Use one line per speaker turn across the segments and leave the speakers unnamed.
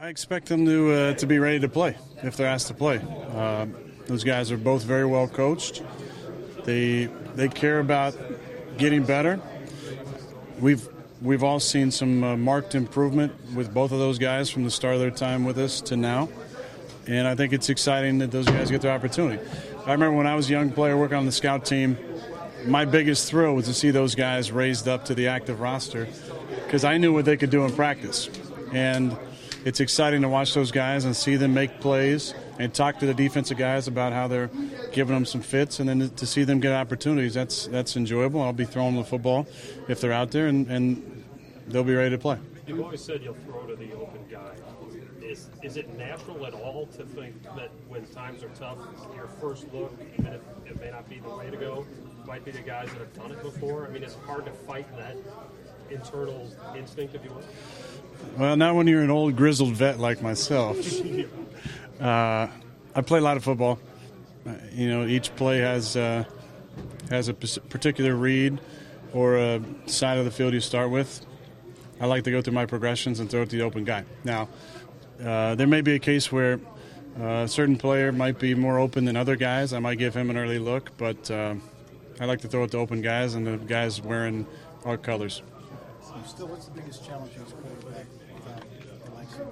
I expect them to be ready to play if they're asked to play. Those guys are both very well coached. They care about getting better. We've all seen some marked improvement with both of those guys from the start of their time with us to now, and I think it's exciting that those guys get their opportunity. I remember when I was a young player working on the scout team, my biggest thrill was to see those guys raised up to the active roster because I knew what they could do in practice. And it's exciting to watch those guys and see them make plays and talk to the defensive guys about how they're giving them some fits, and then to see them get opportunities. That's enjoyable. I'll be throwing the football if they're out there, and they'll be ready to play.
You've always said you'll throw to the open guy. Is it natural at all to think that when times are tough, your first look, even if it may not be the way to go, might be the guys that have done it before? I mean, it's hard to fight that internal instinct, if you will.
Well, not when you're an old grizzled vet like myself. I play a lot of football. Each play has a particular read or a side of the field you start with. I like to go through my progressions and throw it to the open guy. Now, there may be a case where a certain player might be more open than other guys. I might give him an early look, but I like to throw it to open guys and the guys wearing our colors.
Still, what's the biggest challenge as a quarterback without Alexi?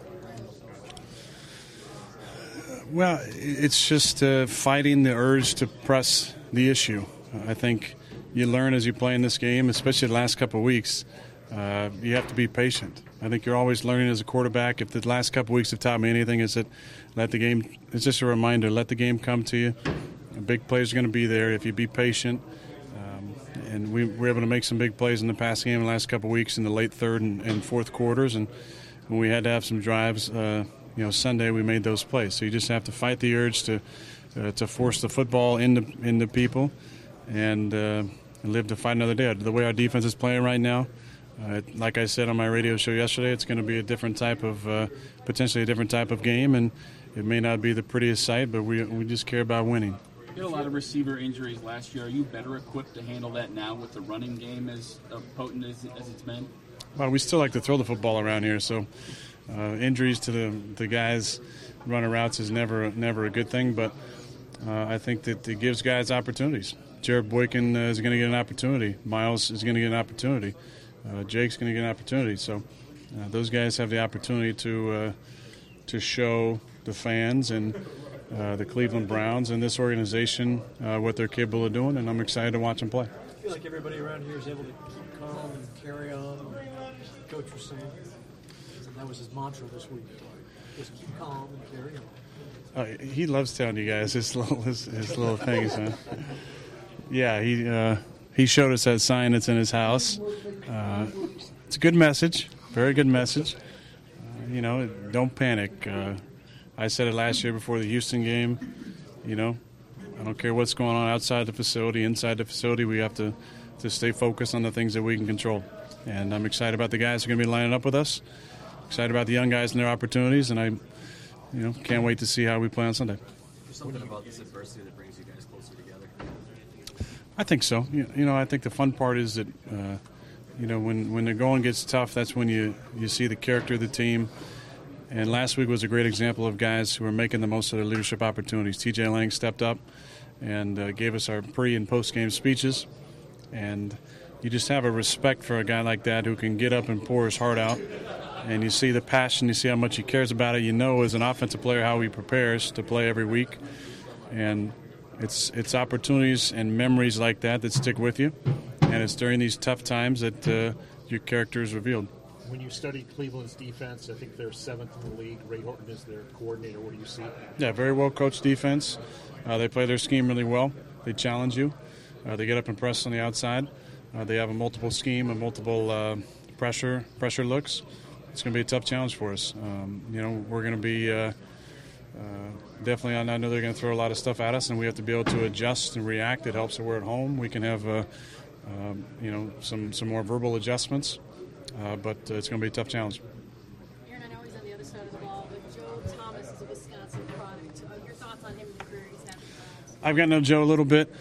Well, it's just fighting the urge to press the issue. I think you learn as you play in this game, especially the last couple of weeks, you have to be patient. I think you're always learning as a quarterback. If the last couple of weeks have taught me anything, is that it's just a reminder, let the game come to you. A big plays are going to be there if you be patient. And we were able to make some big plays in the passing game in the last couple of weeks in the late third and fourth quarters. And when we had to have some drives, Sunday we made those plays. So you just have to fight the urge to force the football into people and live to fight another day. The way our defense is playing right now, like I said on my radio show yesterday, it's going to be a different type of, potentially a different type of game, and it may not be the prettiest sight, but we just care about winning.
You had a lot of receiver injuries last year. Are you better equipped to handle that now with the running game as potent as it's been?
Well, we still like to throw the football around here, so injuries to the guys running routes is never a good thing, but I think that it gives guys opportunities. Jared Boykin is going to get an opportunity. Miles is going to get an opportunity. Jake's going to get an opportunity. So those guys have the opportunity to show the fans and the Cleveland Browns and this organization what they're capable of doing, and I'm excited to watch them play.
I feel like everybody around here is able to keep calm and carry on. Coach was saying that was his mantra this week. Just keep calm and carry on.
He loves telling you guys his little things. Yeah, he showed us that sign that's in his house. It's a good message, very good message. Don't panic. I said it last year before the Houston game. I don't care what's going on outside the facility, inside the facility. We have to stay focused on the things that we can control. And I'm excited about the guys who are going to be lining up with us. Excited about the young guys and their opportunities, and I can't wait to see how we play on Sunday.
There's something about this adversity that brings you guys closer together.
I think so. I think the fun part is that when the going gets tough, that's when you see the character of the team. And last week was a great example of guys who are making the most of their leadership opportunities. T.J. Lang stepped up and gave us our pre- and post-game speeches. And you just have a respect for a guy like that who can get up and pour his heart out. And you see the passion, you see how much he cares about it. You know as an offensive player how he prepares to play every week. And it's opportunities and memories like that stick with you. And it's during these tough times that your character is revealed.
When you study Cleveland's defense, I think they're 7th in the league. Ray Horton is their coordinator. What do you see?
Yeah, very well-coached defense. They play their scheme really well. They challenge you. They get up and press on the outside. They have a multiple scheme and multiple pressure looks. It's going to be a tough challenge for us. We're going to be definitely. I know they're going to throw a lot of stuff at us, and we have to be able to adjust and react. It helps that we're at home. We can have some more verbal adjustments. But it's going to be a tough challenge.
Aaron, I know he's on the other side of the ball, but Joe Thomas is a Wisconsin product. Your thoughts on him and the career he's had?
I've gotten to know Joe a little bit.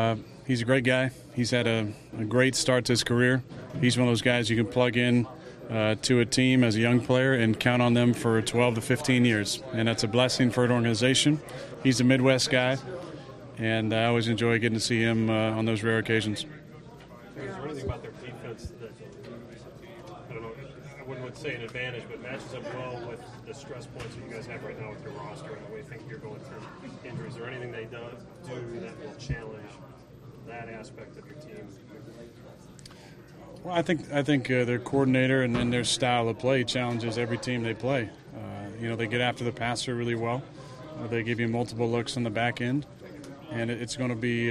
He's a great guy. He's had a great start to his career. He's one of those guys you can plug in to a team as a young player and count on them for 12 to 15 years. And that's a blessing for an organization. He's a Midwest guy, and I always enjoy getting to see him on those rare occasions.
Is there anything about their defense that, I don't know, I wouldn't say an advantage, but matches up well with the stress points that you guys have right now with your roster and the way you're going through injuries? Is there anything they do that will challenge that aspect of your team?
Well, I think their coordinator and then their style of play challenges every team they play. They get after the passer really well. They give you multiple looks on the back end, and it's going to be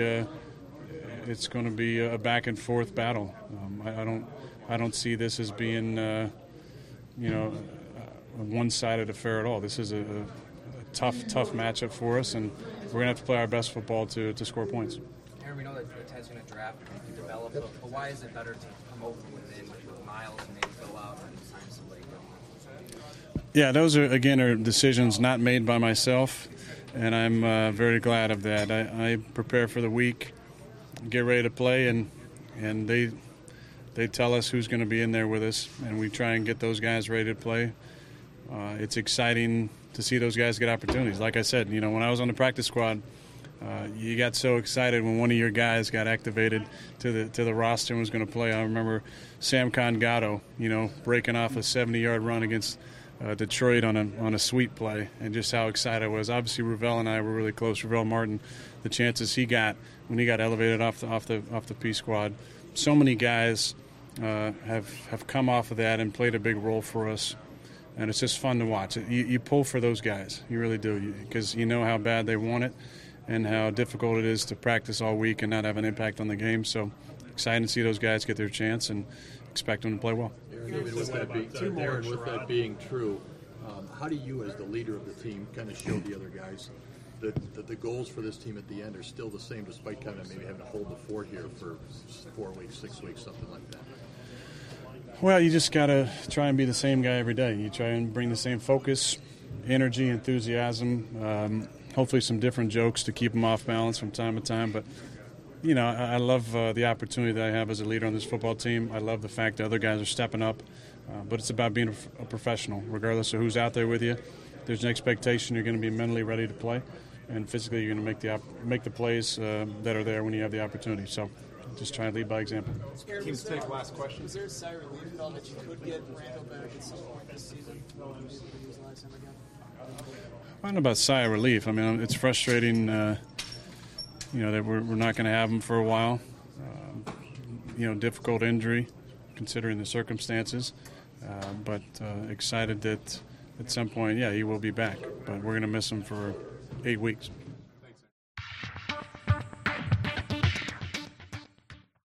a back and forth battle. I don't see this as being a one-sided affair at all. This is a tough matchup for us, and we're going to have to play our best football to score points.
Aaron, we know that Ted's going to draft and develop, but why is it better to come over within with Miles and maybe go out and sign somebody?
Yeah, those are decisions not made by myself, and I'm very glad of that. I prepare for the week, get ready to play, and they tell us who's going to be in there with us, and we try and get those guys ready to play. It's exciting to see those guys get opportunities. Like I said, when I was on the practice squad, you got so excited when one of your guys got activated to the roster and was going to play. I remember Sam Congato, breaking off a 70-yard run against Detroit on a sweep play, and just how excited I was. Obviously, Ravel and I were really close. Ravel Martin, the chances he got when he got elevated off the P squad. So many guys have come off of that and played a big role for us, and it's just fun to watch. You pull for those guys, you really do, because you know how bad they want it and how difficult it is to practice all week and not have an impact on the game. So excited to see those guys get their chance and expect them to play well.
Aaron, with that being true, how do you, as the leader of the team, kind of show the other guys that the goals for this team at the end are still the same, despite kind of maybe having to hold the fort here for 4 weeks, 6 weeks, something like that?
Well, you just got to try and be the same guy every day. You try and bring the same focus, energy, enthusiasm, hopefully some different jokes to keep them off balance from time to time. But, I love the opportunity that I have as a leader on this football team. I love the fact that other guys are stepping up. But it's about being a professional, regardless of who's out there with you. There's an expectation you're going to be mentally ready to play, and physically you're going to make the plays that are there when you have the opportunity. So just try and lead by example.
Teams take last question.
Is there a sigh of relief at all that you could get Randall back at some point this season?
I don't know about sigh of relief. I mean, it's frustrating, that we're not going to have him for a while. Difficult injury, considering the circumstances. But excited that at some point, he will be back. But we're going to miss him for 8 weeks.